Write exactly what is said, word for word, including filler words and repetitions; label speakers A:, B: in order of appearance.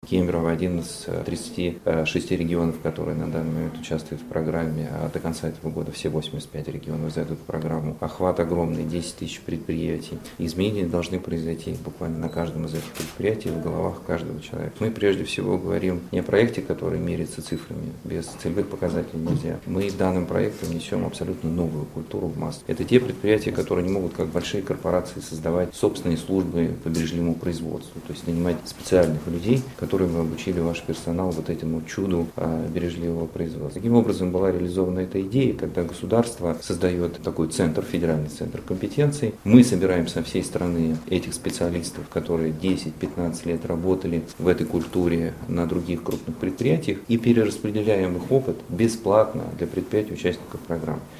A: Кемерово один из тридцати шести регионов, которые на данный момент участвуют в программе, а до конца этого года все восемьдесят пять регионов зайдут в программу. Охват огромный, десять тысяч предприятий. Изменения должны произойти буквально на каждом из этих предприятий, в головах каждого человека. Мы прежде всего говорим не о проекте, который меряется цифрами, без целевых показателей нельзя. Мы данным проектом несем абсолютно новую культуру в массы. Это те предприятия, которые не могут, как большие корпорации, создавать собственные службы по бережливому производству, то есть нанимать специальных людей, которые мы обучили ваш персонал вот этому чуду бережливого производства. Таким образом была реализована эта идея, когда государство создает такой центр, федеральный центр компетенций. Мы собираем со всей страны этих специалистов, которые десять-пятнадцать лет работали в этой культуре на других крупных предприятиях, и перераспределяем их опыт бесплатно для предприятий участников программы.